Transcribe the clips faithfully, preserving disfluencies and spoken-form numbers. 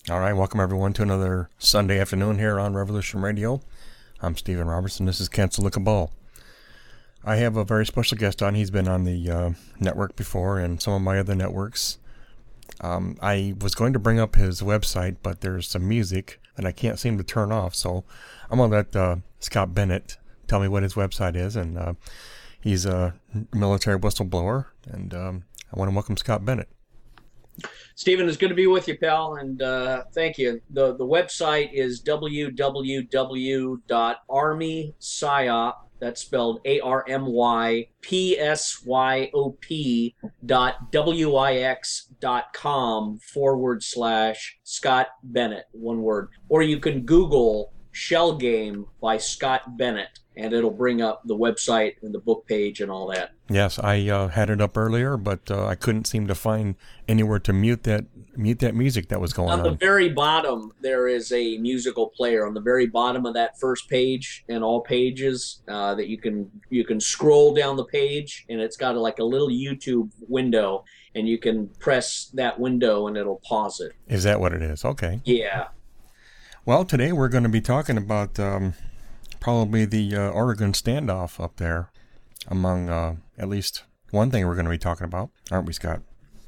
All right, welcome everyone to another Sunday afternoon here on Revolution Radio. I'm Stephen Robertson. This is Cancel the Cabal. I have a very special guest on. He's been on the uh, network before and some of my other networks. Um, I was going to bring up his website, but there's some music that I can't seem to turn off. So I'm going to let uh, Scott Bennett tell me what his website is. And uh, he's a military whistleblower. And um, I want to welcome Scott Bennett. Stephen, it's good to be with you, pal, and uh, thank you. The the website is w w w dot army psyop, that's spelled A R M Y P S Y O P dot W I X dot com forward slash Scott Bennett, one word. Or you can Google Shell Game by Scott Bennett, and it'll bring up the website and the book page and all that. Yes, I uh, had it up earlier, but uh, I couldn't seem to find anywhere to mute that mute that music that was going on. On the very bottom, there is a musical player. On the very bottom of that first page and all pages, uh, that you can you can scroll down the page, and it's got a, like a little YouTube window, and you can press that window, and it'll pause it. Is that what it is? Okay. Yeah. Well, today we're going to be talking about um, probably the uh, Oregon standoff up there, among uh, at least one thing we're going to be talking about, aren't we, Scott?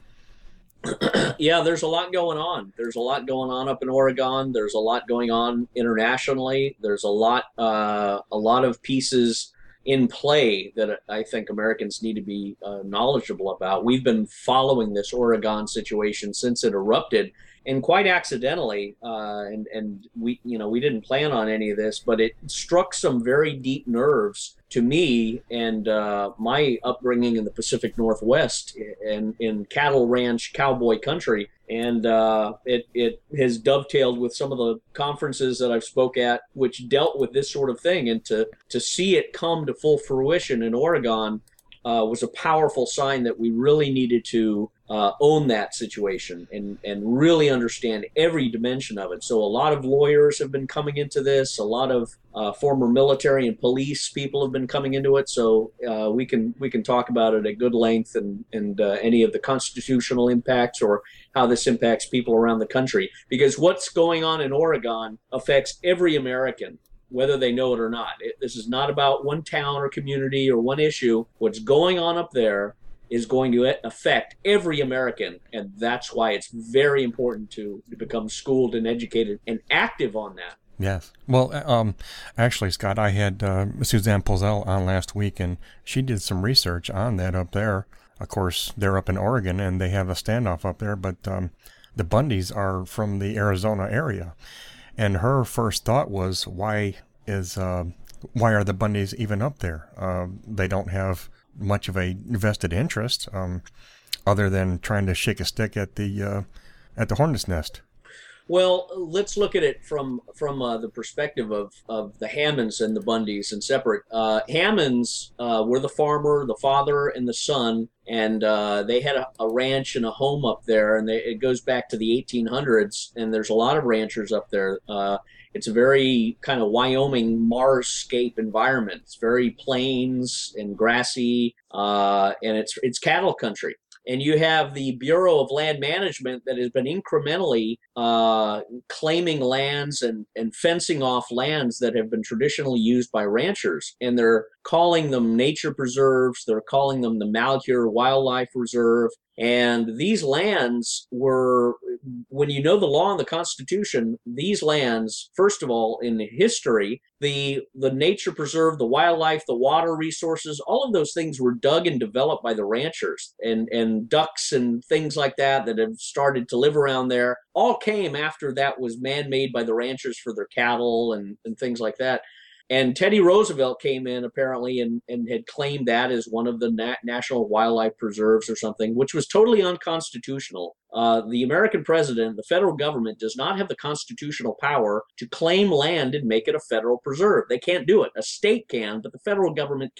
Yeah, there's a lot going on. There's a lot going on up in Oregon. There's a lot going on internationally. There's a lot, uh, a lot of pieces in play that I think Americans need to be uh, knowledgeable about. We've been following this Oregon situation since it erupted, and quite accidentally. Uh, and and we, you know, we didn't plan on any of this, but it struck some very deep nerves to me and uh, my upbringing in the Pacific Northwest and in cattle ranch cowboy country. And uh, it it has dovetailed with some of the conferences that I've spoke at, which dealt with this sort of thing. And to to see it come to full fruition in Oregon uh, was a powerful sign that we really needed to uh, own that situation and and really understand every dimension of it. So a lot of lawyers have been coming into this. A lot of uh, former military and police people have been coming into it. So uh, we can we can talk about it at good length and and uh, any of the constitutional impacts or how this impacts people around the country. Because what's going on in Oregon affects every American, whether they know it or not. It, this is not about one town or community or one issue. What's going on up there is going to affect every American, and that's why it's very important to, to become schooled and educated and active on that. Yes. Well, um, actually, Scott, I had uh, Suzanne Pozell on last week, and she did some research on that up there. Of course, they're up in Oregon, and they have a standoff up there, but um, the Bundys are from the Arizona area. And her first thought was, why is uh, why are the Bundys even up there? Uh, they don't have much of a vested interest, um, other than trying to shake a stick at the uh, at the hornet's nest. Well, let's look at it from from uh, the perspective of, of the Hammonds and the Bundys and separate. Uh, Hammonds uh, were the farmer, the father, and the son, and uh, they had a, a ranch and a home up there, and they, it goes back to the eighteen hundreds, and there's a lot of ranchers up there. Uh, it's a very kind of Wyoming Marsscape environment. It's very plains and grassy, uh, and it's it's cattle country. And you have the Bureau of Land Management that has been incrementally uh, claiming lands and, and fencing off lands that have been traditionally used by ranchers. And they're calling them nature preserves. They're calling them the Malheur Wildlife Reserve. And these lands were, when you know the law and the Constitution, these lands, first of all, in history, the the nature preserve, the wildlife, the water resources, all of those things were dug and developed by the ranchers, and, and ducks and things like that that have started to live around there all came after that was man-made by the ranchers for their cattle and, and things like that. And Teddy Roosevelt came in apparently and, and had claimed that as one of the nat- national wildlife preserves or something, which was totally unconstitutional. Uh, the American president, the federal government, does not have the constitutional power to claim land and make it a federal preserve. They can't do it. A state can, but the federal government cannot.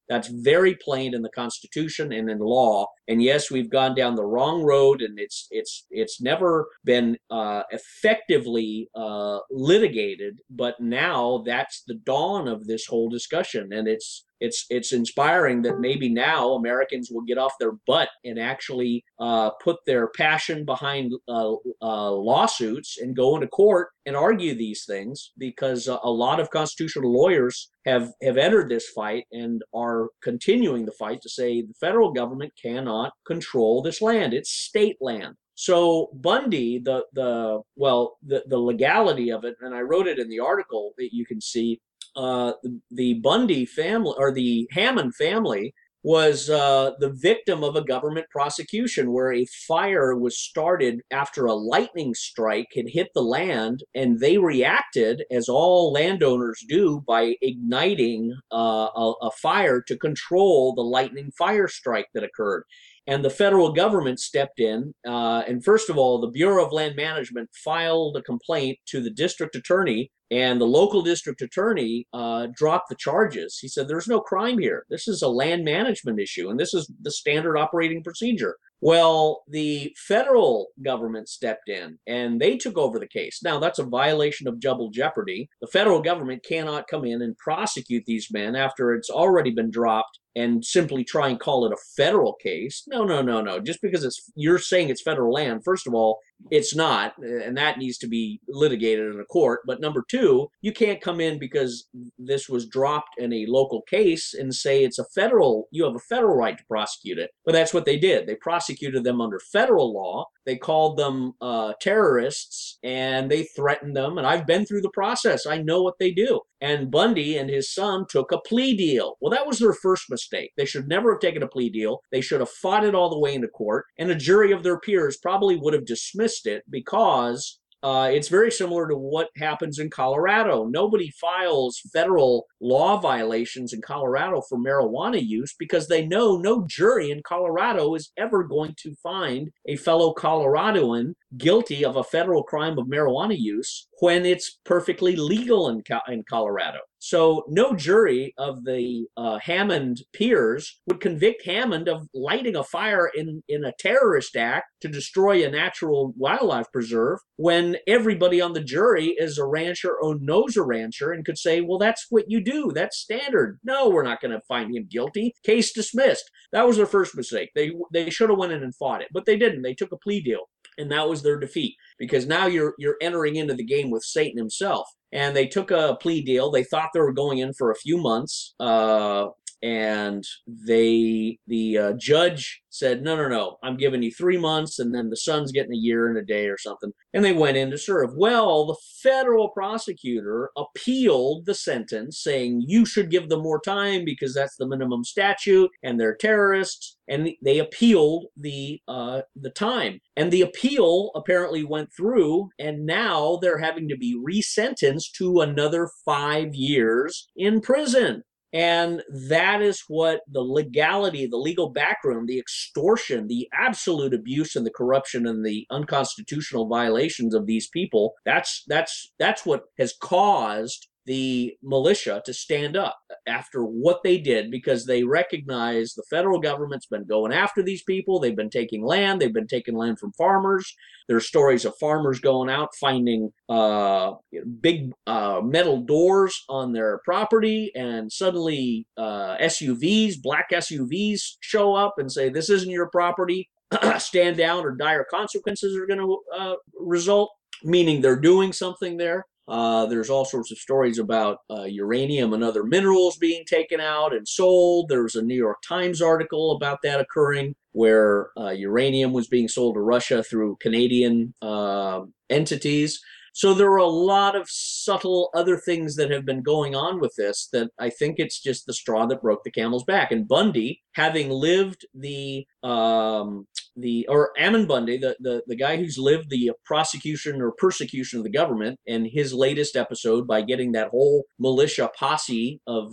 That's very plain in the Constitution and in law. And yes, we've gone down the wrong road, and it's it's it's never been uh, effectively uh, litigated. But now that's the dawn of this whole discussion, and it's it's it's inspiring that maybe now Americans will get off their butt and actually uh, put their passion behind uh, uh, lawsuits and go into court and argue these things, because a lot of constitutional lawyers have have entered this fight and are continuing the fight to say the federal government cannot control this land. It's state land. So Bundy, the the well, the, the legality of it, and I wrote it in the article that you can see, uh, the, the Bundy family, or the Hammond family, was uh, the victim of a government prosecution where a fire was started after a lightning strike had hit the land, and they reacted, as all landowners do, by igniting uh, a, a fire to control the lightning fire strike that occurred. And the federal government stepped in, uh, and first of all, the Bureau of Land Management filed a complaint to the district attorney, and the local district attorney uh, dropped the charges. He said, there's no crime here. This is a land management issue, and this is the standard operating procedure. Well, the federal government stepped in, and they took over the case. Now, that's a violation of double jeopardy. The federal government cannot come in and prosecute these men after it's already been dropped and simply try and call it a federal case. No, no, no, no. Just because it's you're saying it's federal land, first of all, it's not, and that needs to be litigated in a court. But number two, you can't come in because this was dropped in a local case and say it's a federal, you have a federal right to prosecute it. But that's what they did. They prosecuted them under federal law. They called them uh, terrorists, and they threatened them. And I've been through the process. I know what they do. And Bundy and his son took a plea deal. Well, that was their first mistake. They should never have taken a plea deal. They should have fought it all the way into court. And a jury of their peers probably would have dismissed it, because Uh, it's very similar to what happens in Colorado. Nobody files federal law violations in Colorado for marijuana use because they know no jury in Colorado is ever going to find a fellow Coloradoan guilty of a federal crime of marijuana use when it's perfectly legal in, in Colorado. So no jury of the uh, Hammond peers would convict Hammond of lighting a fire in, in a terrorist act to destroy a natural wildlife preserve, when everybody on the jury is a rancher or knows a rancher and could say, well, that's what you do. That's standard. No, we're not going to find him guilty. Case dismissed. That was their first mistake. They, they should have went in and fought it, but they didn't. They took a plea deal. And that was their defeat, because now you're you're entering into the game with Satan himself. And they took a plea deal. They thought they were going in for a few months, uh, and they the uh, judge said, no, no, no, I'm giving you three months, and then the son's getting a year and a day or something. And they went in to serve. Well, the federal prosecutor appealed the sentence, saying you should give them more time because that's the minimum statute, and they're terrorists. And they appealed the uh, the time. And the appeal apparently went through, and now they're having to be resentenced to another five years in prison. And that is what the legality, the legal background, the extortion, the absolute abuse and the corruption and the unconstitutional violations of these people, that's that's that's what has caused the militia to stand up after what they did, because they recognize the federal government's been going after these people. They've been taking land. They've been taking land from farmers. There's stories of farmers going out finding uh, big uh, metal doors on their property, and suddenly uh, S U Vs, black S U Vs show up and say, this isn't your property. Stand down or dire consequences are going to uh, result, meaning they're doing something there. Uh, there's all sorts of stories about uh, uranium and other minerals being taken out and sold. There was a New York Times article about that occurring, where uh, uranium was being sold to Russia through Canadian uh, entities. So there are a lot of subtle other things that have been going on with this that I think it's just the straw that broke the camel's back. And Bundy, having lived the um, the or Ammon Bundy, the, the the guy who's lived the prosecution or persecution of the government, and his latest episode by getting that whole militia posse of uh,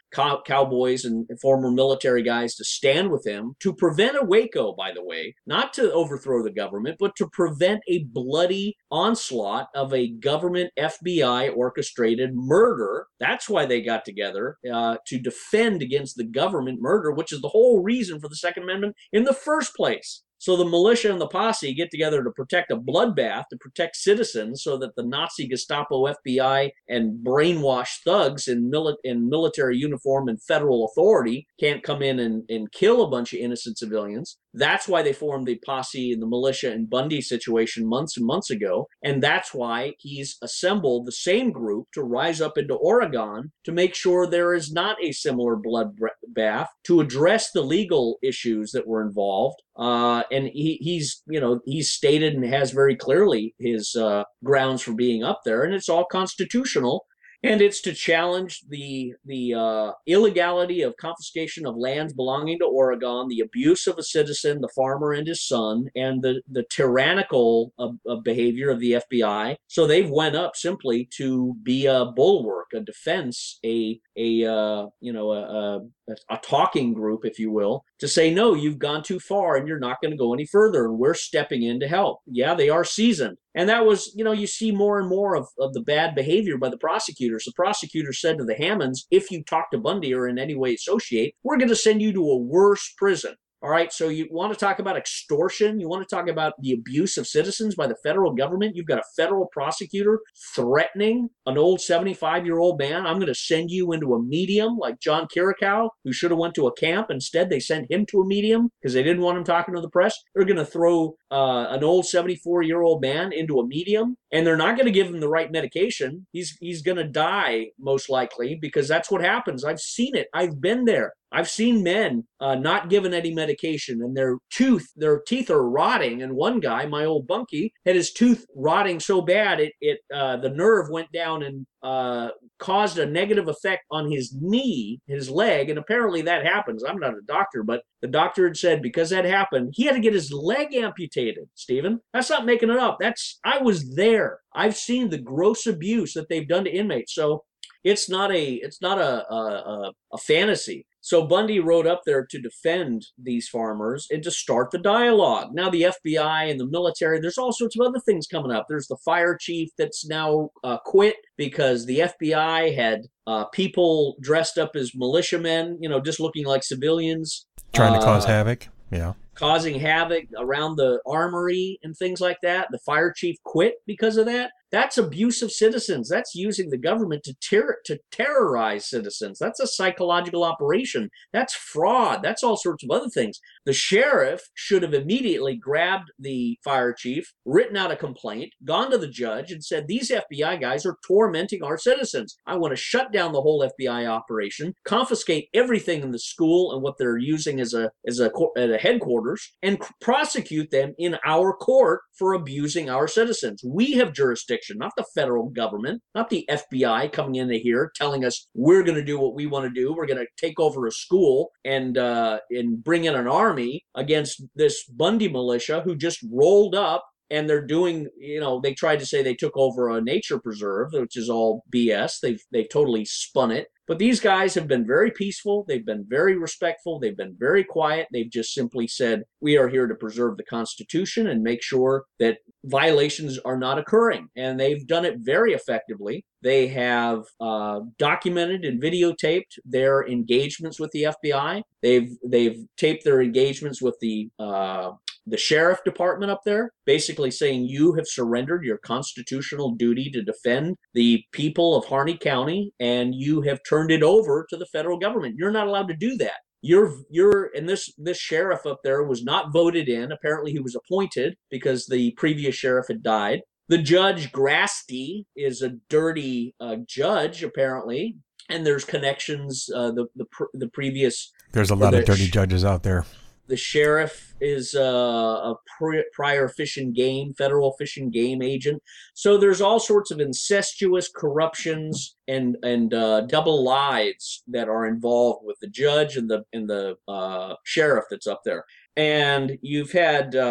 cow- cowboys and former military guys to stand with him to prevent a Waco, by the way, not to overthrow the government, but to prevent a bloody onslaught of a government F B I orchestrated murder. That's why they got together uh, to defend against the government murder, which is the whole reason for the Second Amendment in the first place. So the militia and the posse get together to protect a bloodbath, to protect citizens, so that the Nazi Gestapo, F B I, and brainwashed thugs in, mili- in military uniform and federal authority can't come in and, and kill a bunch of innocent civilians. That's why they formed the posse and the militia and Bundy situation months and months ago. And that's why he's assembled the same group to rise up into Oregon to make sure there is not a similar bloodbath, to address the legal issues that were involved. Uh, and he, he's, you know, he's stated and has very clearly his uh, grounds for being up there, and it's all constitutional. And it's to challenge the the uh, illegality of confiscation of lands belonging to Oregon, the abuse of a citizen, the farmer and his son, and the the tyrannical uh, uh, behavior of the F B I. So they've went up simply to be a bulwark, a defense, a a uh, you know a, a a talking group, if you will, to say, no, you've gone too far and you're not going to go any further, and we're stepping in to help. Yeah, they are seasoned. And that was, you know, you see more and more of, of the bad behavior by the prosecutors. The prosecutor said to the Hammonds, if you talk to Bundy or in any way associate, we're going to send you to a worse prison. All right, so you want to talk about extortion? You want to talk about the abuse of citizens by the federal government? You've got a federal prosecutor threatening an old seventy-five-year-old man. I'm going to send you into a medium like John Kirikow, who should have went to a camp. Instead, they sent him to a medium because they didn't want him talking to the press. They're going to throw uh, an old seventy-four-year-old man into a medium, and they're not going to give him the right medication. He's he's going to die, most likely, because that's what happens. I've seen it. I've been there. I've seen men uh, not given any medication, and their tooth, their teeth are rotting. And one guy, my old bunkie, had his tooth rotting so bad it it uh, the nerve went down and uh, caused a negative effect on his knee, his leg. And apparently that happens. I'm not a doctor, but the doctor had said because that happened, he had to get his leg amputated. Stephen, that's not making it up. That's I was there. I've seen the gross abuse that they've done to inmates. So it's not a it's not a a, a fantasy. So Bundy rode up there to defend these farmers and to start the dialogue. Now the F B I and the military, there's all sorts of other things coming up. There's the fire chief that's now uh, quit because the F B I had uh, people dressed up as militiamen, you know, just looking like civilians. Trying to uh, cause havoc. Yeah. Causing havoc around the armory and things like that. The fire chief quit because of that. That's abuse of citizens. That's using the government to ter- to terrorize citizens. That's a psychological operation. That's fraud. That's all sorts of other things. The sheriff should have immediately grabbed the fire chief, written out a complaint, gone to the judge and said, these F B I guys are tormenting our citizens. I want to shut down the whole F B I operation, confiscate everything in the school and what they're using as a as a, as a headquarters, and prosecute them in our court for abusing our citizens. We have jurisdiction, not the federal government, not the F B I coming into here telling us we're going to do what we want to do. We're going to take over a school and uh, and bring in an army against this Bundy militia who just rolled up. And they're doing, you know, they tried to say they took over a nature preserve, which is all B S. They've they've totally spun it. But these guys have been very peaceful. They've been very respectful. They've been very quiet. They've just simply said, we are here to preserve the Constitution and make sure that violations are not occurring. And they've done it very effectively. They have uh, documented and videotaped their engagements with the F B I. They've they've taped their engagements with the uh, the sheriff department up there, basically saying you have surrendered your constitutional duty to defend the people of Harney County, and you have turned it over to the federal government. You're not allowed to do that. You're you're and this this sheriff up there was not voted in. Apparently he was appointed because the previous sheriff had died. The judge Grasty is a dirty uh, judge apparently, and there's connections. Uh, the the the previous there's a lot of dirty judges out there. The sheriff is uh, a prior fish and game, federal fish and game agent. So there's all sorts of incestuous corruptions and and uh, double lives that are involved with the judge and the and the uh, sheriff that's up there. And you've had uh,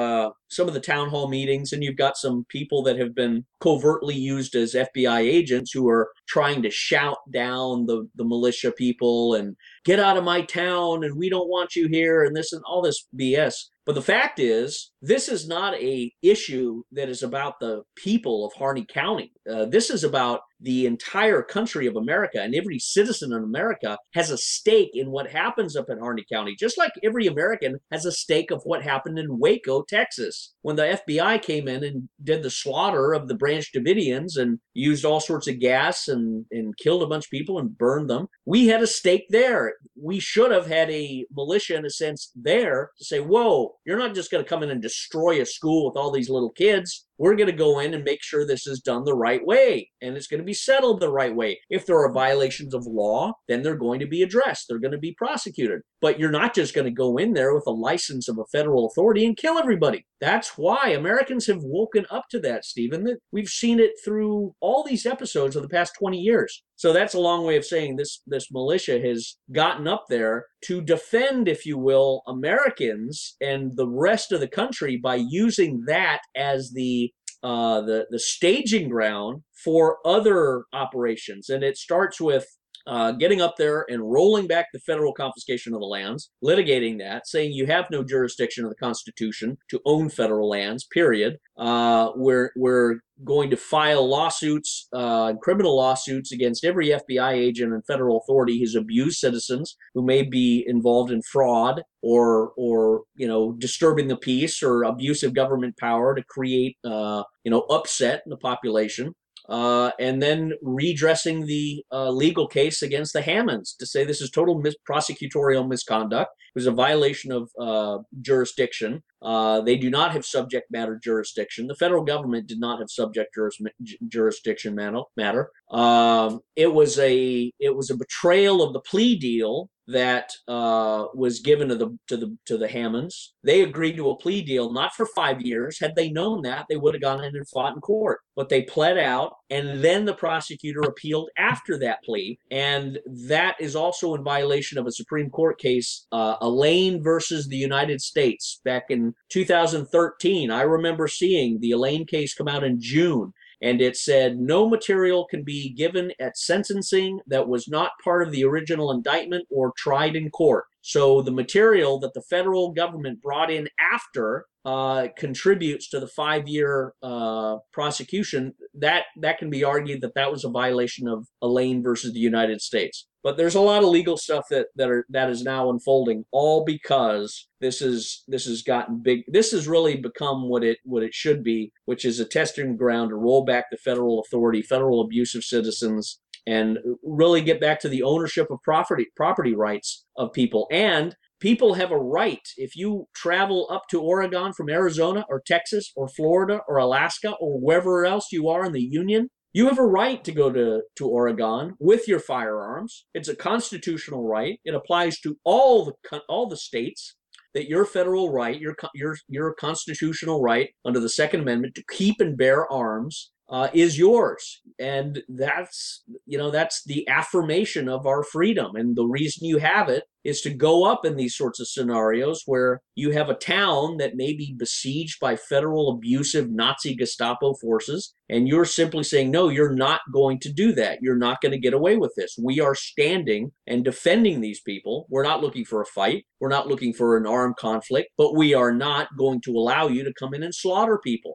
some of the town hall meetings, and you've got some people that have been covertly used as F B I agents who are trying to shout down the, the militia people and get out of my town and we don't want you here and this and all this B S. But the fact is, this is not a issue that is about the people of Harney County. Uh, this is about the entire country of America, and every citizen in America has a stake in what happens up in Harney County, just like every American has a stake of what happened in Waco, Texas, when the F B I came in and did the slaughter of the Branch Davidians and used all sorts of gas and, and killed a bunch of people and burned them. We had a stake there. We should have had a militia, in a sense, there to say, whoa, you're not just going to come in and destroy a school with all these little kids. We're going to go in and make sure this is done the right way, and it's going to be settled the right way. If there are violations of law, then they're going to be addressed. They're going to be prosecuted. But you're not just going to go in there with a license of a federal authority and kill everybody. That's why Americans have woken up to that, Stephen. We've seen it through all these episodes of the past twenty years. So that's a long way of saying this, this militia has gotten up there to defend, if you will, Americans and the rest of the country by using that as the uh, the, the staging ground for other operations. And it starts with Uh, getting up there and rolling back the federal confiscation of the lands, litigating that, saying you have no jurisdiction of the Constitution to own federal lands, period. Uh, we're, we're going to file lawsuits, uh, criminal lawsuits against every F B I agent and federal authority who's abused citizens, who may be involved in fraud or, or you know, disturbing the peace or abusive government power to create, uh, you know, upset in the population. Uh, and then redressing the uh, legal case against the Hammonds to say this is total mis- prosecutorial misconduct. It was a violation of uh, jurisdiction. Uh, they do not have subject matter jurisdiction. The federal government did not have subject juris- jurisdiction matter. Um, it was a it was a betrayal of the plea deal that uh, was given to the to the to the Hammonds. They agreed to a plea deal not for five years. Had they known that, they would have gone in and fought in court. But they pled out, and then the prosecutor appealed after that plea, and that is also in violation of a Supreme Court case, uh, Elaine versus the United States, back in two thousand thirteen. I remember seeing the Elaine case come out in June. And it said no material can be given at sentencing that was not part of the original indictment or tried in court. So the material that the federal government brought in after uh, contributes to the five-year uh, prosecution. That that can be argued that that was a violation of Elaine versus the United States. But there's a lot of legal stuff that that are that is now unfolding, all because this is this has gotten big. This has really become what it what it should be, which is a testing ground to roll back the federal authority, federal abuse of citizens, and really get back to the ownership of property property rights of people. And people have a right. If you travel up to Oregon from Arizona or Texas or Florida or Alaska or wherever else you are in the union, you have a right to go to, to Oregon with your firearms. It's a constitutional right. It applies to all the all the states. That your federal right, your your your constitutional right under the Second Amendment to keep and bear arms uh, is yours, and that's you know that's the affirmation of our freedom. And the reason you have it is to go up in these sorts of scenarios where you have a town that may be besieged by federal abusive Nazi Gestapo forces, and you're simply saying, no, you're not going to do that. You're not going to get away with this. We are standing and defending these people. We're not looking for a fight. We're not looking for an armed conflict, but we are not going to allow you to come in and slaughter people.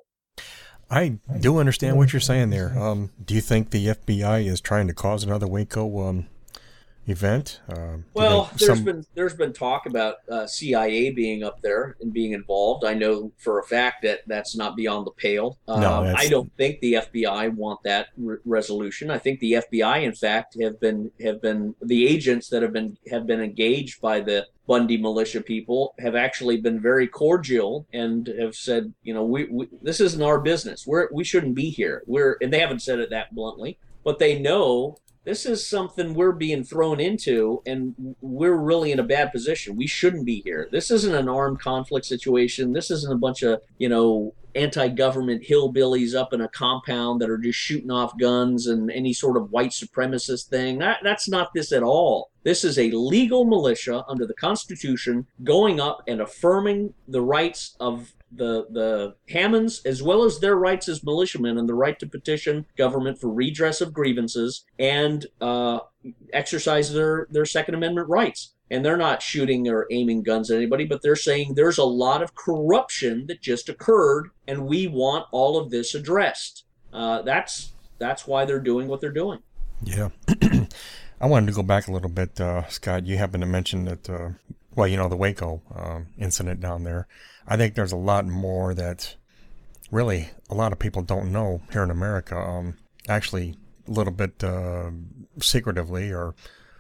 I do understand what you're saying there. Um, do you think the F B I is trying to cause another Waco um, event? Uh, well, they, there's some... been there's been talk about uh, C I A being up there and being involved. I know for a fact that that's not beyond the pale. Um, no, that's... I don't think the F B I want that re- resolution. I think the F B I, in fact, have been have been the agents that have been have been engaged by the Bundy militia people have actually been very cordial and have said, you know, we, we this isn't our business. We're we shouldn't be here. We're and they haven't said it that bluntly, but they know this is something we're being thrown into, and we're really in a bad position. We shouldn't be here. This isn't an armed conflict situation. This isn't a bunch of, you know, anti-government hillbillies up in a compound that are just shooting off guns and any sort of white supremacist thing. That, that's not this at all. This is a legal militia under the Constitution going up and affirming the rights of the the Hammonds as well as their rights as militiamen and the right to petition government for redress of grievances and uh, exercise their their Second Amendment rights. And they're not shooting or aiming guns at anybody, but they're saying there's a lot of corruption that just occurred, and we want all of this addressed. Uh, that's that's why they're doing what they're doing. Yeah. I wanted to go back a little bit, uh, Scott. You happened to mention that, uh, well, you know, the Waco um, incident down there. I think there's a lot more that really a lot of people don't know here in America. Um, actually, a little bit uh, secretively or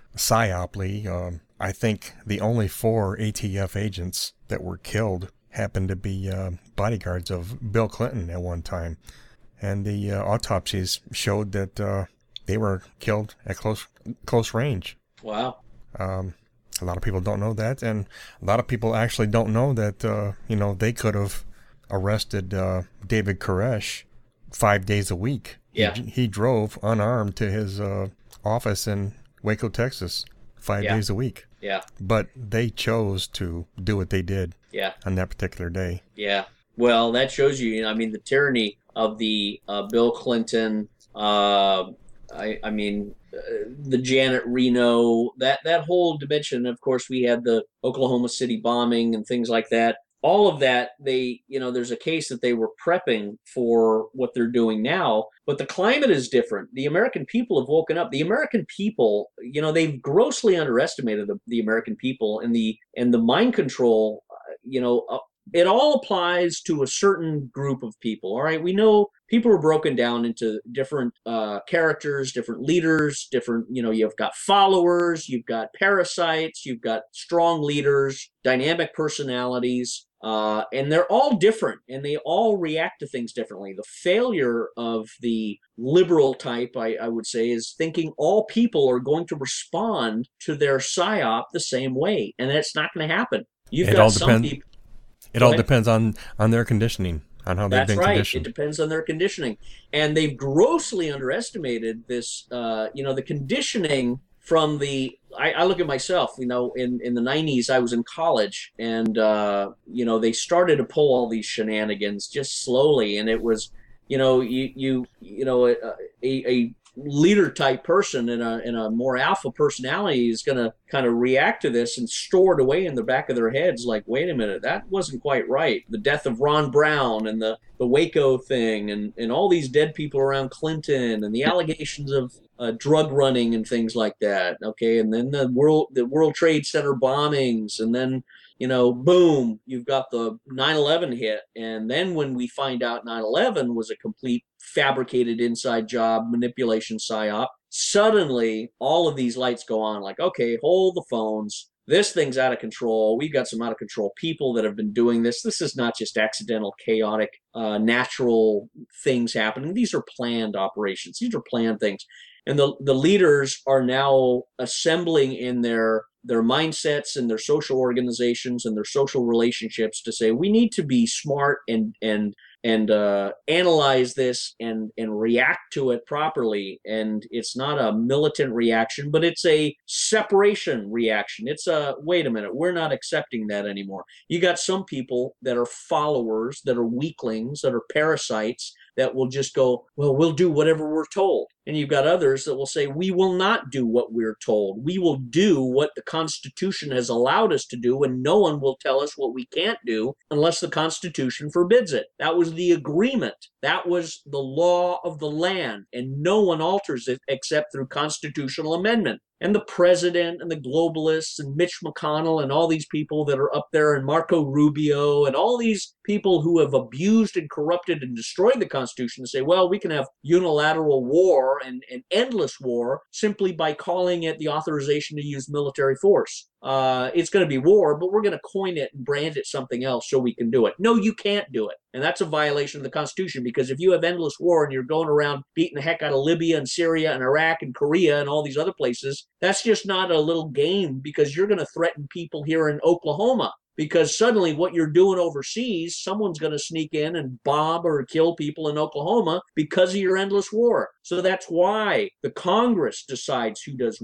psyoply, um, I think the only four A T F agents that were killed happened to be uh, bodyguards of Bill Clinton at one time. And the uh, autopsies showed that uh, they were killed at close close range. Wow. Um, a lot of people don't know that, and a lot of people actually don't know that, uh, you know, they could have arrested uh, David Koresh five days a week. Yeah. He, he drove unarmed to his uh, office in Waco, Texas, five yeah. days a week. Yeah. But they chose to do what they did yeah. on that particular day. Yeah. Well, that shows you, you know, I mean, the tyranny of the uh, Bill Clinton, uh, I, I mean, uh, the Janet Reno, that, that whole dimension. Of course, we had the Oklahoma City bombing and things like that. All of that, they, you know, there's a case that they were prepping for what they're doing now, but the climate is different. The American people have woken up. The American people, you know, they've grossly underestimated the, the American people and the and the mind control. Uh, you know, uh, it all applies to a certain group of people. All right, we know people are broken down into different uh, characters, different leaders, different. You know, you've got followers, you've got parasites, you've got strong leaders, dynamic personalities. Uh, and they're all different, and they all react to things differently. The failure of the liberal type, I, I would say, is thinking all people are going to respond to their psyop the same way, and that's not going to happen. You've it got all some depends. people. It all depends on on their conditioning, on how they've That's been right. conditioned. It depends on their conditioning, and they've grossly underestimated this. Uh, you know, the conditioning from the. I, I look at myself. You know, in in the nineties, I was in college, and uh, you know, they started to pull all these shenanigans just slowly, and it was, you know, you you you know, a, a, a leader type person and a and a more alpha personality is going to kind of react to this and store it away in the back of their heads like, wait a minute, that wasn't quite right. The death of Ron Brown and the the Waco thing and and all these dead people around Clinton and the allegations of uh, drug running and things like that. Okay, and then the world the World Trade Center bombings, and then, you know, boom, you've got the nine eleven hit. And then when we find out nine eleven was a complete fabricated inside job, manipulation, psyop, suddenly all of these lights go on like, okay, hold the phones. This thing's out of control. We've got some out of control people that have been doing this. This is not just accidental, chaotic, uh, natural things happening. These are planned operations. These are planned things. And the, the leaders are now assembling in their their mindsets and their social organizations and their social relationships to say, we need to be smart and and and uh, analyze this and and react to it properly. And it's not a militant reaction, but it's a separation reaction. It's a, wait a minute, we're not accepting that anymore. You got some people that are followers, that are weaklings, that are parasites, that will just go, well, we'll do whatever we're told. And you've got others that will say, we will not do what we're told. We will do what the Constitution has allowed us to do, and no one will tell us what we can't do unless the Constitution forbids it. That was the agreement. That was the law of the land, and no one alters it except through constitutional amendment. And the president and the globalists and Mitch McConnell and all these people that are up there, and Marco Rubio and all these people who have abused and corrupted and destroyed the Constitution, to say, well, we can have unilateral war and, and endless war simply by calling it the authorization to use military force. Uh, it's going to be war, but we're going to coin it and brand it something else so we can do it. No, you can't do it. And that's a violation of the Constitution, because if you have endless war and you're going around beating the heck out of Libya and Syria and Iraq and Korea and all these other places, that's just not a little game, because you're going to threaten people here in Oklahoma. Because suddenly what you're doing overseas, someone's going to sneak in and bomb or kill people in Oklahoma because of your endless war. So that's why the Congress decides who does war.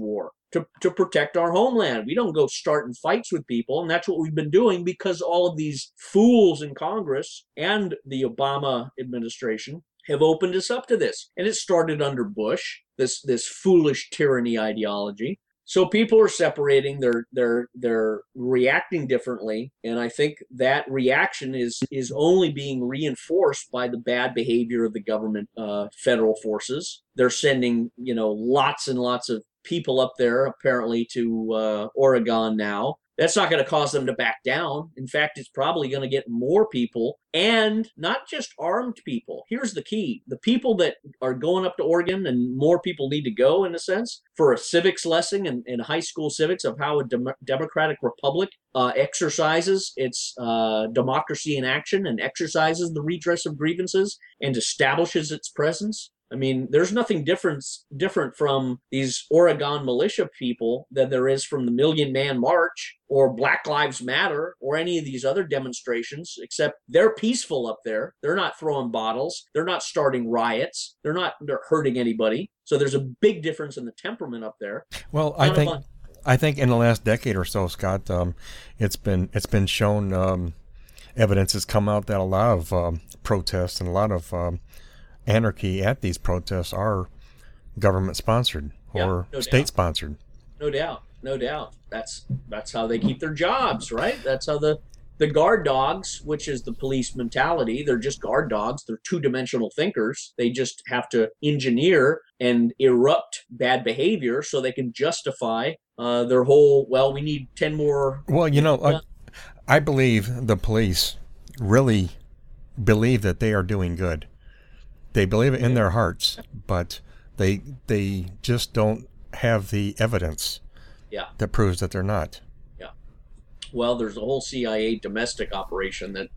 to, to protect our homeland. We don't go starting fights with people. And that's what we've been doing because all of these fools in Congress and the Obama administration have opened us up to this. And it started under Bush, this, this foolish tyranny ideology. So people are separating, they're they're they're reacting differently, and I think that reaction is is only being reinforced by the bad behavior of the government, uh, federal forces. They're sending, you know, lots and lots of people up there apparently to uh, Oregon now. That's not going to cause them to back down. In fact, it's probably going to get more people, and not just armed people. Here's the key. The people that are going up to Oregon, and more people need to go in a sense, for a civics lesson in, in high school civics of how a dem- democratic republic uh, exercises its uh, democracy in action and exercises the redress of grievances and establishes its presence. I mean, there's nothing different different from these Oregon militia people than there is from the Million Man March or Black Lives Matter or any of these other demonstrations, except they're peaceful up there. They're not throwing bottles. They're not starting riots. They're not they're hurting anybody. So there's a big difference in the temperament up there. Well, I think I think in the last decade or so, Scott, um, it's been it's been shown, um, evidence has come out that a lot of um, protests and a lot of um, anarchy at these protests are government sponsored or yeah, no state doubt. sponsored. No doubt, no doubt. That's that's how they keep their jobs, right? That's how the the guard dogs, which is the police mentality, they're just guard dogs. They're two-dimensional thinkers. They just have to engineer and erupt bad behavior so they can justify uh, their whole. Well, we need ten more. Well, you know, uh, I believe the police really believe that they are doing good. They believe it in their hearts, but they they just don't have the evidence yeah. that proves that they're not. Yeah. Well, there's a whole C I A domestic operation that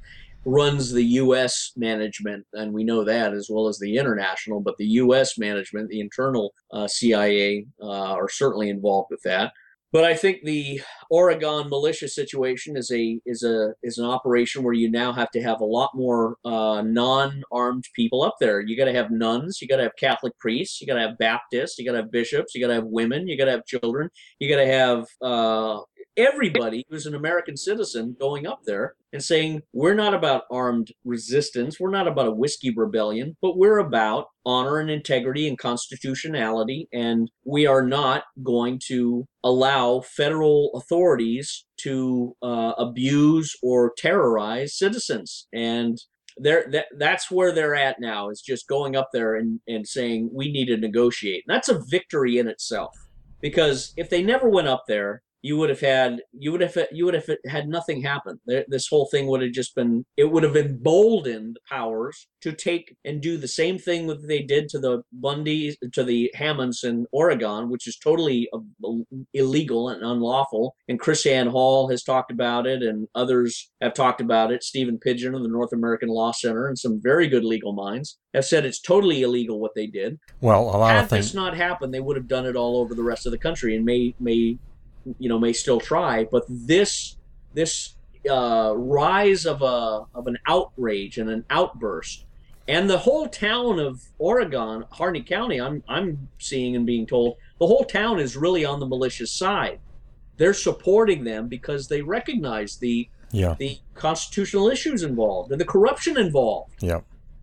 runs the U S management, and we know that as well as the international, but the U S management, the internal uh, C I A uh, are certainly involved with that. But I think the Oregon militia situation is a is a is an operation where you now have to have a lot more uh, non-armed people up there. You got to have nuns, you got to have Catholic priests, you got to have Baptists, you got to have bishops, you got to have women, you got to have children, you got to have uh, everybody who's an American citizen going up there and saying, we're not about armed resistance, we're not about a whiskey rebellion, but we're about honor and integrity and constitutionality, and we are not going to allow federal authorities to uh, abuse or terrorize citizens. And they're, that, that's where they're at now, is just going up there and, and saying, we need to negotiate. And that's a victory in itself, because if they never went up there, you would have had you would have you would have had nothing happen. This whole thing would have just been it would have emboldened the powers to take and do the same thing that they did to the Bundys, to the Hammonds in Oregon, which is totally illegal and unlawful. And KrisAnne Hall has talked about it, and others have talked about it. Stephen Pidgeon of the North American Law Center and some very good legal minds have said it's totally illegal what they did. Well, a lot Had of things. this not happened, they would have done it all over the rest of the country, and may may. you know, may still try, but this this uh, rise of a of an outrage and an outburst, and the whole town of Oregon, Harney County, I'm I'm seeing and being told the whole town is really on the malicious side. They're supporting them because they recognize the yeah. the constitutional issues involved and the corruption involved. Yeah,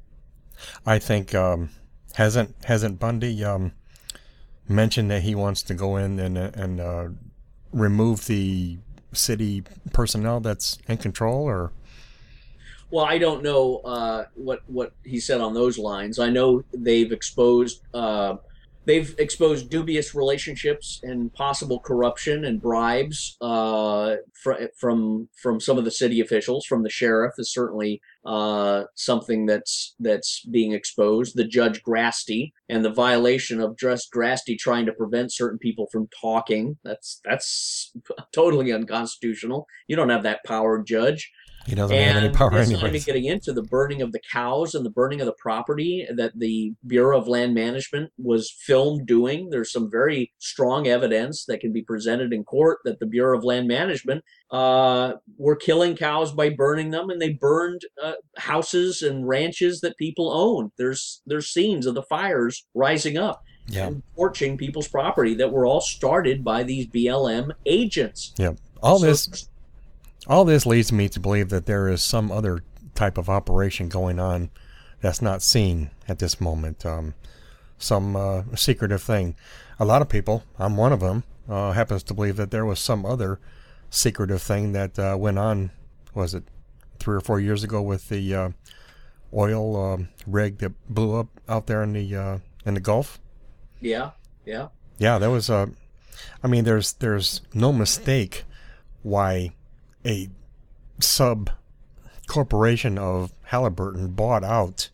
I think um, hasn't hasn't Bundy um, mentioned that he wants to go in and and uh, remove the city personnel that's in control, or? Well, I don't know uh, what what he said on those lines. I know they've exposed uh, they've exposed dubious relationships and possible corruption and bribes uh, fr- from from some of the city officials. From the sheriff is certainly uh, something that's that's being exposed. The Judge Grasty and the violation of Judge Grasty trying to prevent certain people from talking. That's that's totally unconstitutional. You don't have that power, Judge. He doesn't and have any power it's anyways. not even getting into the burning of the cows and the burning of the property that the Bureau of Land Management was filmed doing. There's some very strong evidence that can be presented in court that the Bureau of Land Management uh, were killing cows by burning them, and they burned uh, houses and ranches that people owned. There's there's scenes of the fires rising up. Yeah. and torching people's property that were all started by these B L M agents. Yeah. All So- this all this leads me to believe that there is some other type of operation going on that's not seen at this moment. Um, some uh, secretive thing. A lot of people, I'm one of them, uh, happens to believe that there was some other secretive thing that uh, went on, was it three or four years ago with the uh, oil um, rig that blew up out there in the uh, in the Gulf? Yeah, yeah. Yeah, there was a. I mean, there's there's no mistake why a sub corporation of Halliburton bought out.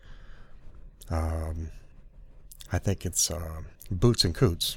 Um, I think it's uh, Boots and Coots.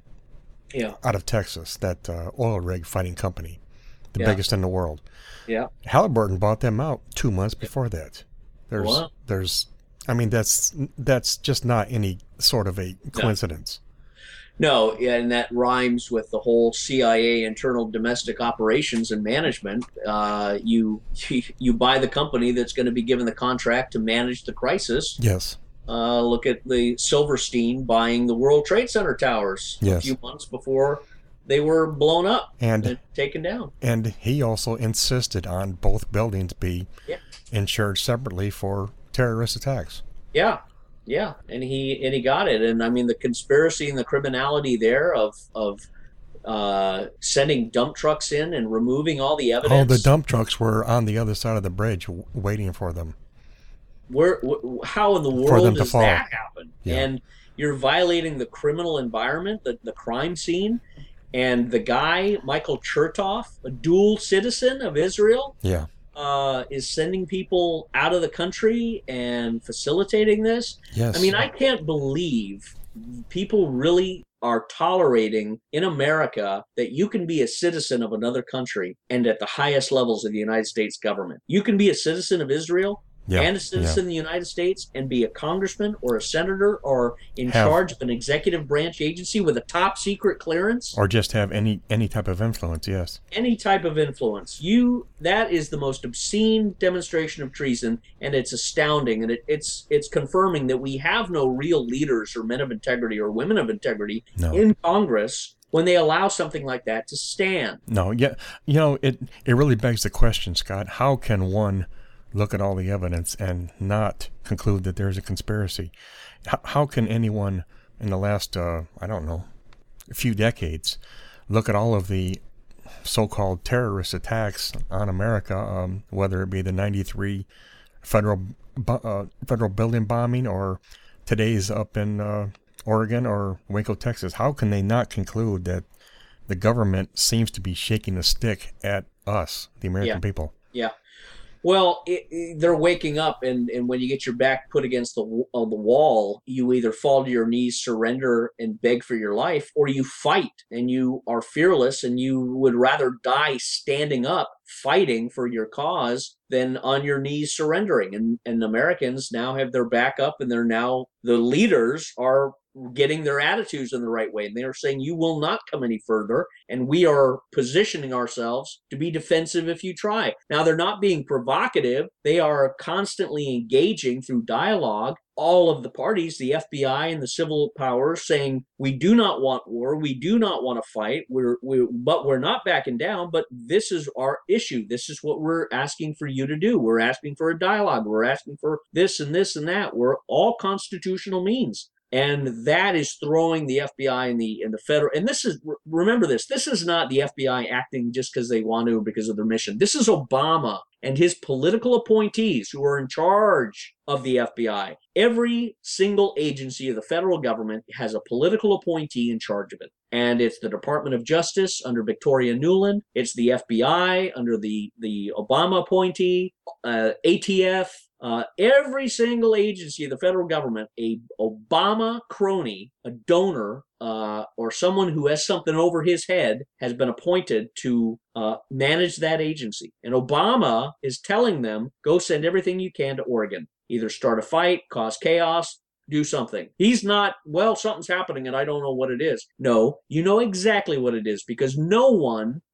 Yeah. Out of Texas, that uh, oil rig fighting company, the Yeah. biggest in the world. Yeah. Halliburton bought them out two months before that. There's, Wow. there's, I mean, that's that's just not any sort of a coincidence. No, yeah, and that rhymes with the whole C I A internal domestic operations and management. Uh, you you buy the company that's going to be given the contract to manage the crisis. Yes. Uh, look at the Silverstein buying the World Trade Center towers a Yes. few months before they were blown up And and taken down. and he also insisted on both buildings be Yeah. insured separately for terrorist attacks. Yeah, yeah, and he and he got it. And I mean, the conspiracy and the criminality there of of uh, sending dump trucks in and removing all the evidence. Oh, the dump trucks were on the other side of the bridge w- waiting for them. Where, wh- how in the them world to does fall. that happen? Yeah. And you're violating the criminal environment, the, the crime scene. And the guy, Michael Chertoff, a dual citizen of Israel, Yeah. uh, is sending people out of the country and facilitating this. Yes. I mean, I can't believe people really are tolerating in America that you can be a citizen of another country and at the highest levels of the United States government. You can be a citizen of Israel yeah. and a citizen yeah. of the United States and be a congressman or a senator or in Have- charge of an executive branch agency with a top secret clearance. Or just have any any type of influence. Yes. Any type of influence. You that is the most obscene demonstration of treason, and it's astounding, and it, it's it's confirming that we have no real leaders or men of integrity or women of integrity No. in Congress when they allow something like that to stand. No. Yeah. You know, it it really begs the question, Scott. How can one look at all the evidence and not conclude that there's a conspiracy? How, how can anyone in the last, uh, I don't know, few decades look at all of the so-called terrorist attacks on America, um, whether it be the ninety-three federal bu- uh, federal building bombing or today's up in uh, Oregon or Waco, Texas? How can they not conclude that the government seems to be shaking a stick at us, the American Yeah. people? Yeah. Well, it, it, they're waking up, and, and when you get your back put against the w- on the wall, you either fall to your knees, surrender, and beg for your life, or you fight, and you are fearless, and you would rather die standing up, fighting for your cause, than on your knees surrendering. And and Americans now have their back up, and they're now the leaders are getting their attitudes in the right way. And they are saying, you will not come any further. And we are positioning ourselves to be defensive if you try. Now, they're not being provocative. They are constantly engaging through dialogue. All of the parties, the F B I and the civil powers, saying, we do not want war. We do not want to fight. We're, we, but we're not backing down. But this is our issue. This is what we're asking for you to do. We're asking for a dialogue. We're asking for this and this and that. We're all constitutional means. And that is throwing the F B I and the and the federal. And this is, remember this, this is not the F B I acting just because they want to, because of their mission. This is Obama and his political appointees who are in charge of the F B I. Every single agency of the federal government has a political appointee in charge of it. And it's the Department of Justice under Victoria Nuland. It's the F B I under the, the Obama appointee, uh, A T F. Uh, every single agency of the federal government, a Obama crony, a donor, uh, or someone who has something over his head has been appointed to uh, manage that agency. And Obama is telling them, go send everything you can to Oregon. Either start a fight, cause chaos, do something. He's not, well, something's happening and I don't know what it is. No, you know exactly what it is, because no one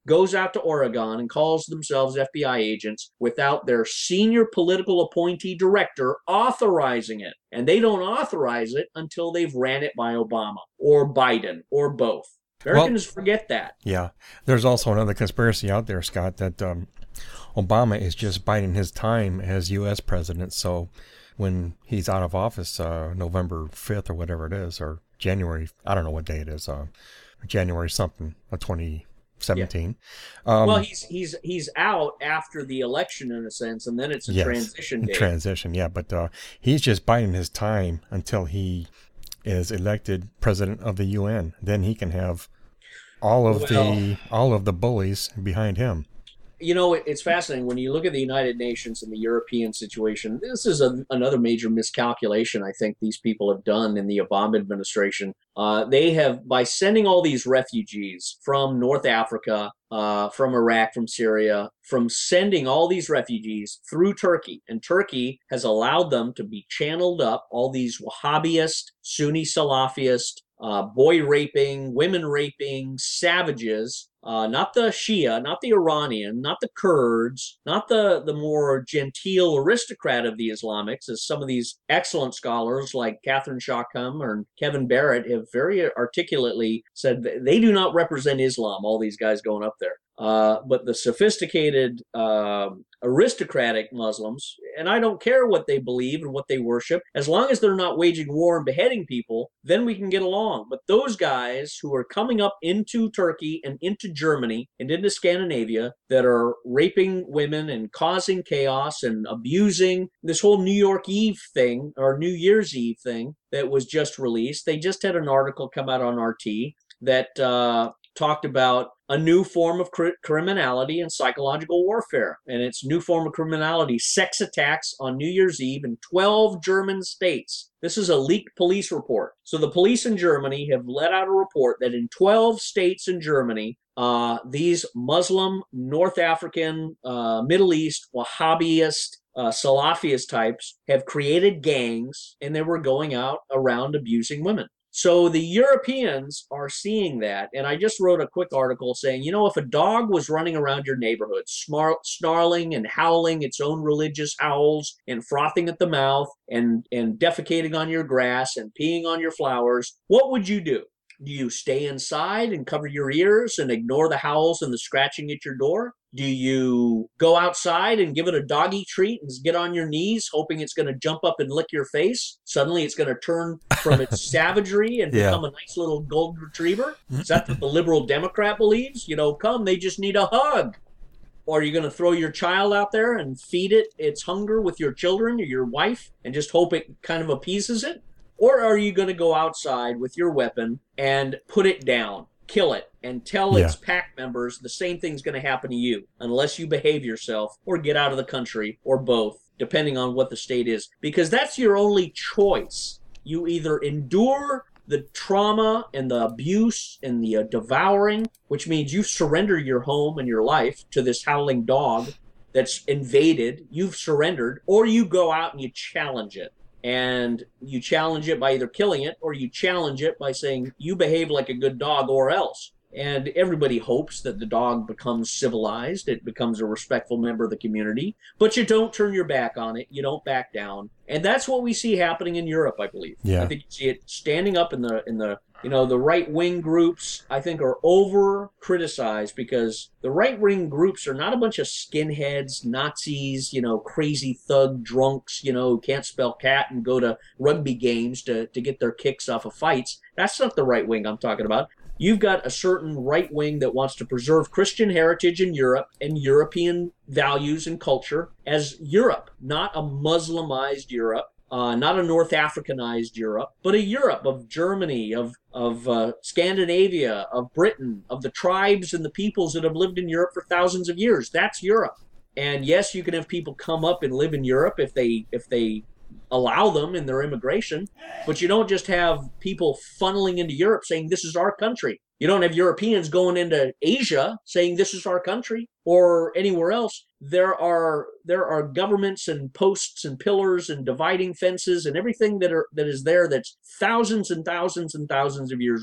goes out to Oregon and calls themselves F B I agents without their senior political appointee director authorizing it. And they don't authorize it until they've ran it by Obama or Biden or both. Americans well, forget that. Yeah. There's also another conspiracy out there, Scott, that um, Obama is just biding his time as U S president. So when he's out of office, uh, November fifth or whatever it is, or January, I don't know what day it is, uh, January something of twenty seventeen. Yeah. Um, well, he's he's he's out after the election in a sense, and then it's a yes, transition day. Transition, yeah. But uh, he's just biding his time until he is elected president of the U N. Then he can have all of well, the all of the bullies behind him. You know, it's fascinating when you look at the United Nations and the European situation. This is a, another major miscalculation I think these people have done in the Obama administration. Uh, they have, by sending all these refugees from North Africa, uh, from Iraq, from Syria, from sending all these refugees through Turkey, and Turkey has allowed them to be channeled up, all these Wahhabist, Sunni Salafist, uh, boy raping, women raping savages. Uh, not the Shia, not the Iranian, not the Kurds, not the, the more genteel aristocrat of the Islamics, as some of these excellent scholars like Catherine Shawcom or Kevin Barrett have very articulately said that they do not represent Islam, all these guys going up there. Uh, but the sophisticated uh, aristocratic Muslims, and I don't care what they believe and what they worship, as long as they're not waging war and beheading people, then we can get along. But those guys who are coming up into Turkey and into Germany and into Scandinavia that are raping women and causing chaos and abusing this whole New York Eve thing or New Year's Eve thing that was just released. They just had an article come out on R T that uh, talked about a new form of cr- criminality and psychological warfare. And it's new form of criminality, sex attacks on New Year's Eve in twelve German states. This is a leaked police report. So the police in Germany have let out a report that in twelve states in Germany, uh, these Muslim, North African, uh, Middle East, Wahhabist, uh, Salafist types have created gangs, and they were going out around abusing women. So the Europeans are seeing that, and I just wrote a quick article saying, you know, if a dog was running around your neighborhood, smar- snarling and howling its own religious howls and frothing at the mouth and, and defecating on your grass and peeing on your flowers, what would you do? Do you stay inside and cover your ears and ignore the howls and the scratching at your door? Do you go outside and give it a doggy treat and get on your knees, hoping it's going to jump up and lick your face? Suddenly it's going to turn from its savagery and yeah. become a nice little golden retriever? Is that what the liberal Democrat believes? You know, come, they just need a hug. Or are you going to throw your child out there and feed it its hunger with your children or your wife and just hope it kind of appeases it? Or are you going to go outside with your weapon and put it down, kill it, and tell yeah. its pack members the same thing's going to happen to you unless you behave yourself or get out of the country or both, depending on what the state is? Because that's your only choice. You either endure the trauma and the abuse and the uh, devouring, which means you surrender your home and your life to this howling dog that's invaded, you've surrendered, or you go out and you challenge it. And you challenge it by either killing it or you challenge it by saying you behave like a good dog or else. And everybody hopes that the dog becomes civilized, it becomes a respectful member of the community, but you don't turn your back on it, you don't back down. And that's what we see happening in Europe, I believe. Yeah. I think you see it standing up in the in the you know, the right-wing groups, I think, are over-criticized because the right-wing groups are not a bunch of skinheads, Nazis, you know, crazy thug drunks, you know, who can't spell cat and go to rugby games to, to get their kicks off of fights. That's not the right wing I'm talking about. You've got a certain right wing that wants to preserve Christian heritage in Europe and European values and culture as Europe, not a Muslimized Europe. Uh, not a North Africanized Europe, but a Europe of Germany, of of uh, Scandinavia, of Britain, of the tribes and the peoples that have lived in Europe for thousands of years. That's Europe. And yes, you can have people come up and live in Europe if they if they allow them in their immigration, but you don't just have people funneling into Europe saying this is our country. You don't have Europeans going into Asia saying this is our country or anywhere else. There are there are governments and posts and pillars and dividing fences and everything that are that is there that's thousands and thousands and thousands of years old.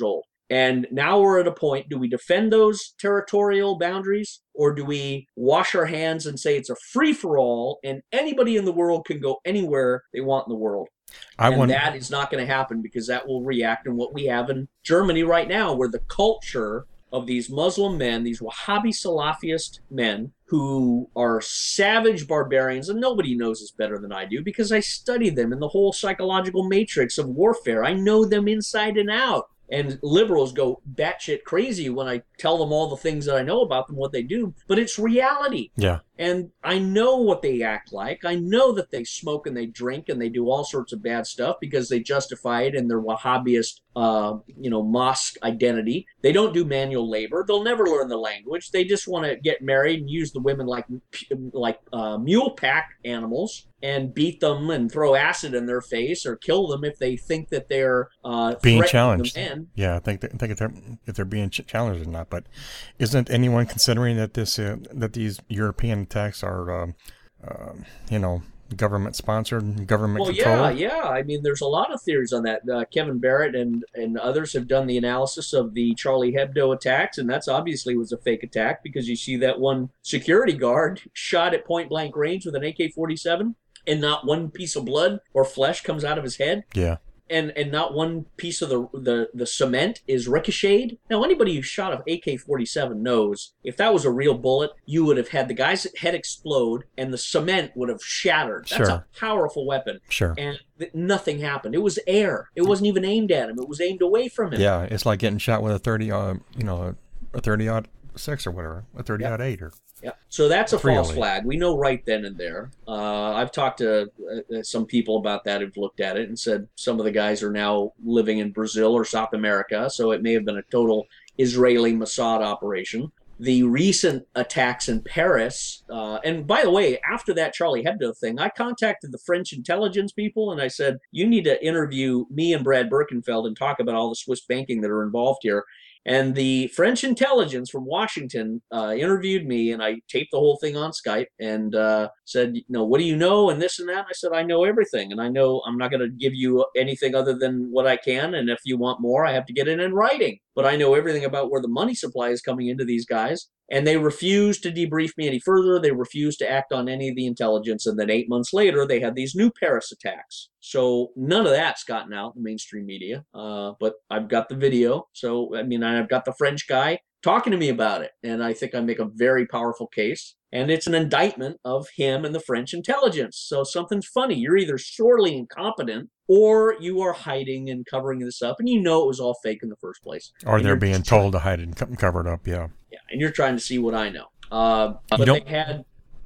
And now we're at a point, do we defend those territorial boundaries, or do we wash our hands and say it's a free-for-all and anybody in the world can go anywhere they want in the world? I And want. that is not going to happen, because that will react in what we have in Germany right now, where the culture of these Muslim men, these Wahhabi Salafist men who are savage barbarians, and nobody knows this better than I do because I study them in the whole psychological matrix of warfare. I know them inside and out. And liberals go batshit crazy when I tell them all the things that I know about them, what they do, but it's reality. Yeah. And I know what they act like. I know that they smoke and they drink and they do all sorts of bad stuff because they justify it in their Wahhabist, uh, you know, mosque identity. They don't do manual labor. They'll never learn the language. They just want to get married and use the women like like uh, mule pack animals and beat them and throw acid in their face or kill them if they think that they're uh, being challenged. The men. Yeah, I think I think if they're if they're being ch- challenged or not. But isn't anyone considering that this uh, that these European attacks are, um, uh, you know, government sponsored, government well, controlled? yeah, yeah. I mean, there's a lot of theories on that. Uh, Kevin Barrett and and others have done the analysis of the Charlie Hebdo attacks, and that's obviously was a fake attack because you see that one security guard shot at point blank range with an A K forty-seven, and not one piece of blood or flesh comes out of his head. Yeah. And and not one piece of the, the, the cement is ricocheted. Now, anybody who shot an A K forty-seven knows if that was a real bullet, you would have had the guy's head explode and the cement would have shattered. That's Sure. a powerful weapon. Sure. And th- nothing happened. It was air. It wasn't even aimed at him. It was aimed away from him. Yeah, it's like getting shot with a thirty, uh, you know, a thirty aught six or whatever, a thirty aught eight or. Yeah. So that's a false Really? flag. We know right then and there. Uh, I've talked to uh, some people about that who've looked at it and said some of the guys are now living in Brazil or South America, so it may have been a total Israeli Mossad operation. The recent attacks in Paris, uh, and by the way, after that Charlie Hebdo thing, I contacted the French intelligence people and I said, you need to interview me and Brad Birkenfeld and talk about all the Swiss banking that are involved here. And the French intelligence from Washington uh, interviewed me, and I taped the whole thing on Skype and uh, said, you know, what do you know, and this and that. And I said, I know everything, and I know I'm not going to give you anything other than what I can, and if you want more, I have to get it in writing. But I know everything about where the money supply is coming into these guys, and they refused to debrief me any further. They refused to act on any of the intelligence, and then eight months later, they had these new Paris attacks. So none of that's gotten out in the mainstream media, uh, but I've got the video. So, I mean, I've got the French guy talking to me about it, and I think I make a very powerful case. And it's an indictment of him and the French intelligence. So something's funny. You're either sorely incompetent or you are hiding and covering this up, and you know it was all fake in the first place. Or And they're you're being just trying- told to hide it and co- cover it up, yeah. Yeah, and you're trying to see what I know. Uh, You but don't- they had,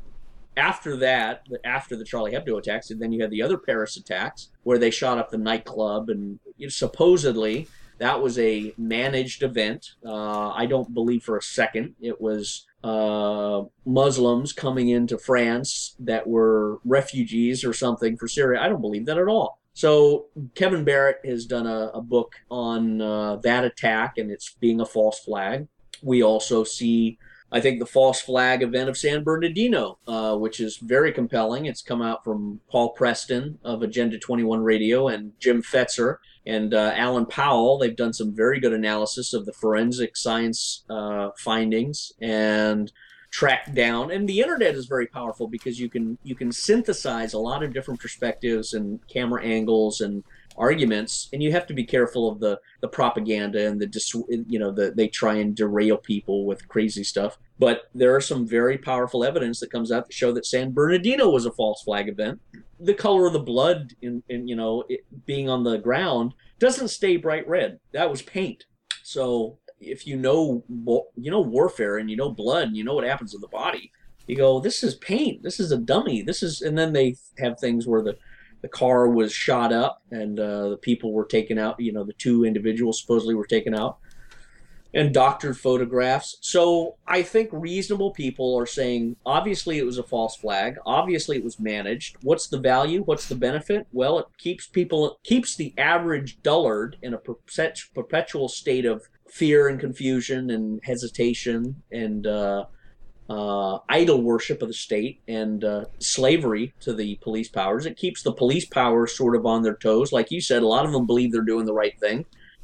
after that, after the Charlie Hebdo attacks, and then you had the other Paris attacks where they shot up the nightclub, and you know, supposedly that was a managed event. Uh, I don't believe for a second it was uh, Muslims coming into France that were refugees or something for Syria. I don't believe that at all. So Kevin Barrett has done a, a book on uh, that attack and it's being a false flag. We also see, I think, the false flag event of San Bernardino, uh, which is very compelling. It's come out from Paul Preston of Agenda twenty-one Radio and Jim Fetzer and uh, Alan Powell. They've done some very good analysis of the forensic science uh, findings and track down. And the internet is very powerful because you can you can synthesize a lot of different perspectives and camera angles and arguments, and you have to be careful of the the propaganda and the dis, you know the they try and derail people with crazy stuff. But there are some very powerful evidence that comes out to show that San Bernardino was a false flag event. The color of the blood in, in you know it being on the ground doesn't stay bright red. That was paint. So if you know you know warfare and you know blood and you know what happens to the body, you go, this is paint. This is a dummy. This is, and then they have things where the the car was shot up and uh, the people were taken out. You know, the two individuals supposedly were taken out and doctored photographs. So I think reasonable people are saying, obviously it was a false flag. Obviously it was managed. What's the value? What's the benefit? Well, it keeps people, it keeps the average dullard in a perpetual state of fear and confusion and hesitation and uh, uh, idol worship of the state and uh, slavery to the police powers. It keeps the police powers sort of on their toes. Like you said, a lot of them believe they're doing the right thing.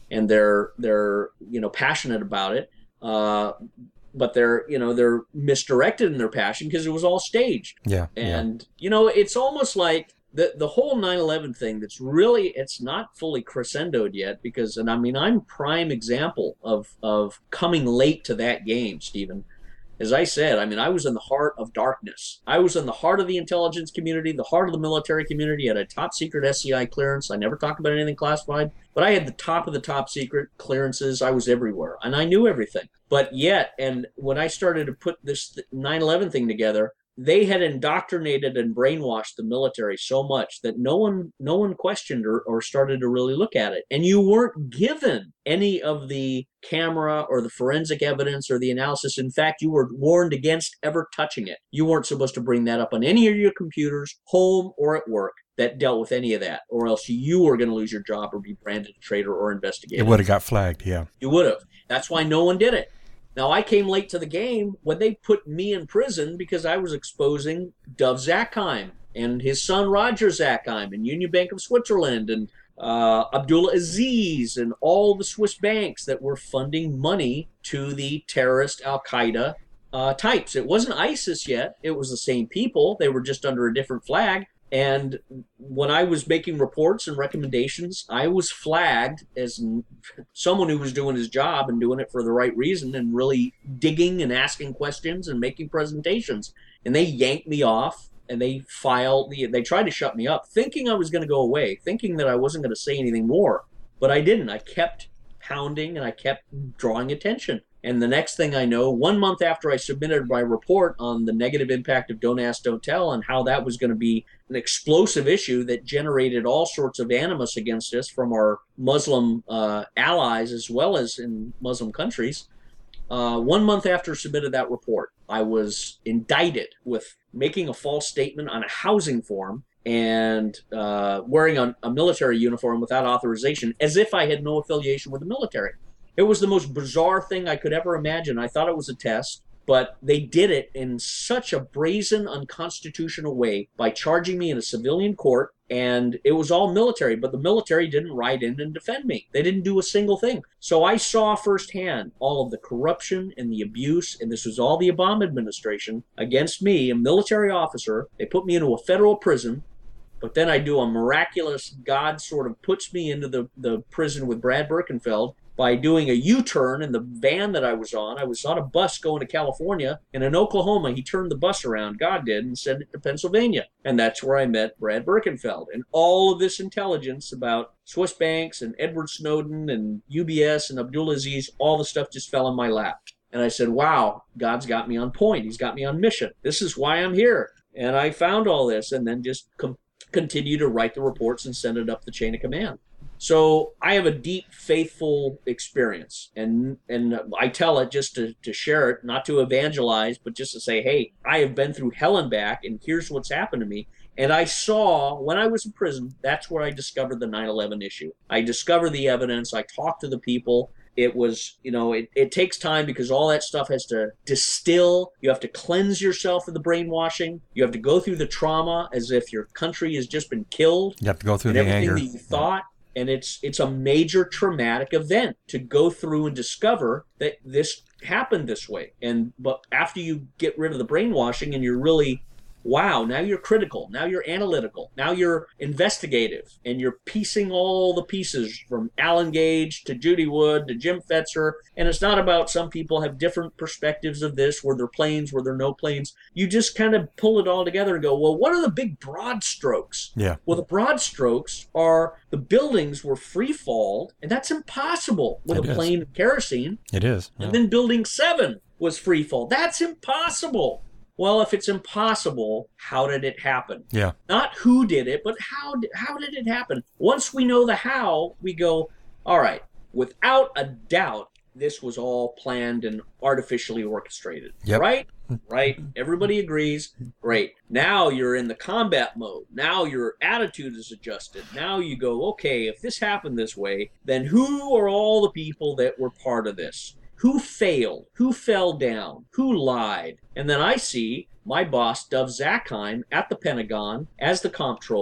and they're they're you know passionate about it. Uh, but they're you know they're misdirected in their passion because it was all staged. Yeah. And yeah. you know it's almost like the the whole nine eleven thing. That's really, it's not fully crescendoed yet, because, and I mean, I'm prime example of of coming late to that game, Stephen. As I said, I mean, I was in the heart of darkness. I was in the heart of the intelligence community, the heart of the military community. I had a top secret S C I clearance. I never talked about anything classified, but I had the top of the top secret clearances. I was everywhere, and I knew everything. But yet, and when I started to put this nine eleven thing together, they had indoctrinated and brainwashed the military so much that no one no one questioned or, or started to really look at it. And you weren't given any of the camera or the forensic evidence or the analysis. In fact, you were warned against ever touching it. You weren't supposed to bring that up on any of your computers, home or at work, that dealt with any of that, or else you were going to lose your job or be branded a traitor or investigated. It would have got flagged, yeah. You would have. That's why no one did it. Now, I came late to the game when they put me in prison because I was exposing Dov Zakheim and his son Roger Zakheim and Union Bank of Switzerland and uh, Abdullah Aziz and all the Swiss banks that were funding money to the terrorist Al-Qaeda uh, types. It wasn't ISIS yet. It was the same people. They were just under a different flag. And when I was making reports and recommendations, I was flagged as someone who was doing his job and doing it for the right reason and really digging and asking questions and making presentations. And they yanked me off, and they filed, they tried to shut me up, thinking I was going to go away, thinking that I wasn't going to say anything more. But I didn't. I kept pounding and I kept drawing attention. And the next thing I know, one month after I submitted my report on the negative impact of Don't Ask, Don't Tell and how that was going to be an explosive issue that generated all sorts of animus against us from our Muslim uh, allies as well as in Muslim countries, uh, one month after I submitted that report, I was indicted with making a false statement on a housing form and uh, wearing a, a military uniform without authorization, as if I had no affiliation with the military. It was the most bizarre thing I could ever imagine. I thought it was a test, but they did it in such a brazen, unconstitutional way by charging me in a civilian court, and it was all military, but the military didn't ride in and defend me. They didn't do a single thing. So I saw firsthand all of the corruption and the abuse, and this was all the Obama administration against me, a military officer. They put me into a federal prison, but then I do a miraculous, God sort of puts me into the, the prison with Brad Birkenfeld by doing a U-turn in the van that I was on. I was on a bus going to California, and in Oklahoma, he turned the bus around, God did, and sent it to Pennsylvania. And that's where I met Brad Birkenfeld. And all of this intelligence about Swiss banks and Edward Snowden and U B S and Abdulaziz, all the stuff just fell in my lap. And I said, wow, God's got me on point. He's got me on mission. This is why I'm here. And I found all this and then just com- continue to write the reports and send it up the chain of command. So I have a deep, faithful experience, and and I tell it just to, to share it, not to evangelize, but just to say, hey, I have been through hell and back, and here's what's happened to me. And I saw, when I was in prison, that's where I discovered the nine eleven issue. I discovered the evidence. I talked to the people. It was, you know, it, it takes time because all that stuff has to distill. You have to cleanse yourself of the brainwashing. You have to go through the trauma as if your country has just been killed. You have to go through and the everything anger. that you thought. And it's it's a major traumatic event to go through and discover that this happened this way. And but after you get rid of the brainwashing and you're really, wow, now you're critical, now you're analytical, now you're investigative, and you're piecing all the pieces from Alan Gage to Judy Wood to Jim Fetzer. And it's not about some people have different perspectives of this, were there planes, were there no planes. You just kind of pull it all together and go, well, what are the big broad strokes? Yeah. Well, the broad strokes are the buildings were free-falled, and that's impossible with It a is. plane of kerosene. It is. Yeah. And then building seven was free-fall. That's impossible. Well, if it's impossible, how did it happen? Yeah. Not who did it, but how did, how did it happen? Once we know the how, we go, all right, without a doubt, this was all planned and artificially orchestrated. Yep. Right? Right. Everybody agrees. Great. Now you're in the combat mode. Now your attitude is adjusted. Now you go, okay, if this happened this way, then who are all the people that were part of this? Who failed? Who fell down? Who lied? And then I see my boss, Dov Zakheim, at the Pentagon as the comptroller,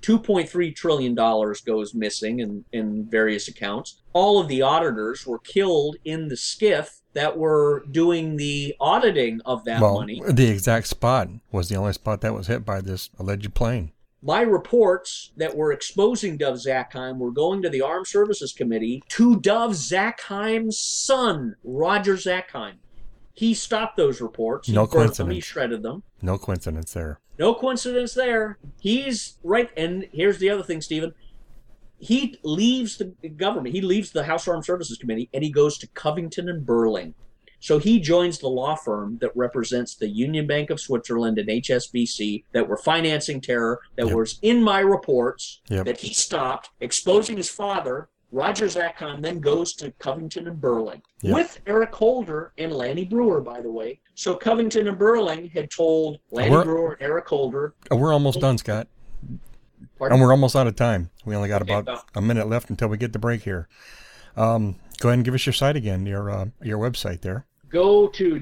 two point three trillion dollars goes missing in, in various accounts. All of the auditors were killed in the skiff that were doing the auditing of that well, money. The exact spot was the only spot that was hit by this alleged plane. My reports that were exposing Dov Zakheim were going to the Armed Services Committee to Dov Zakheim's son, Roger Zakheim. He stopped those reports. No he coincidence. Them, he shredded them. No coincidence there. No coincidence there. He's right. And here's the other thing, Stephen. He leaves the government. He leaves the House Armed Services Committee, and he goes to Covington and Burling. So he joins the law firm that represents the Union Bank of Switzerland and H S B C that were financing terror, that yep. was in my reports, yep. that he stopped, exposing his father. Roger Zakheim then goes to Covington and Burling yep. with Eric Holder and Lanny Brewer, by the way. So Covington and Burling had told Lanny we're, Brewer and Eric Holder. We're almost done, Scott. Pardon? And we're almost out of time. We only got Okay, about well. a minute left until we get the break here. Um, go ahead and give us your site again, your uh, your website there. Go to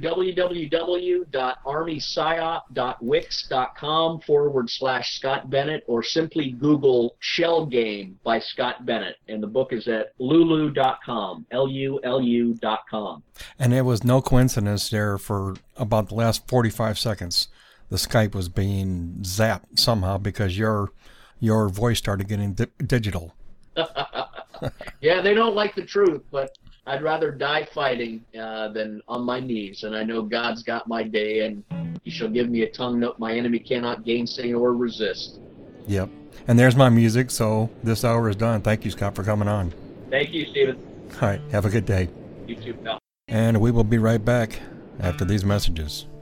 www.armypsyop.wix.com forward slash Scott Bennett, or simply Google Shell Game by Scott Bennett. And the book is at lulu dot com, L U L U dot com. And it was no coincidence there for about the last forty-five seconds. The Skype was being zapped somehow because your your voice started getting di- digital. Yeah, they don't like the truth, but I'd rather die fighting uh, than on my knees, and I know God's got my day, and he shall give me a tongue that my enemy cannot gainsay or resist. Yep. And there's my music, so this hour is done. Thank you, Scott, for coming on. Thank you, Stephen. All right. Have a good day. You too, pal. And we will be right back after these messages.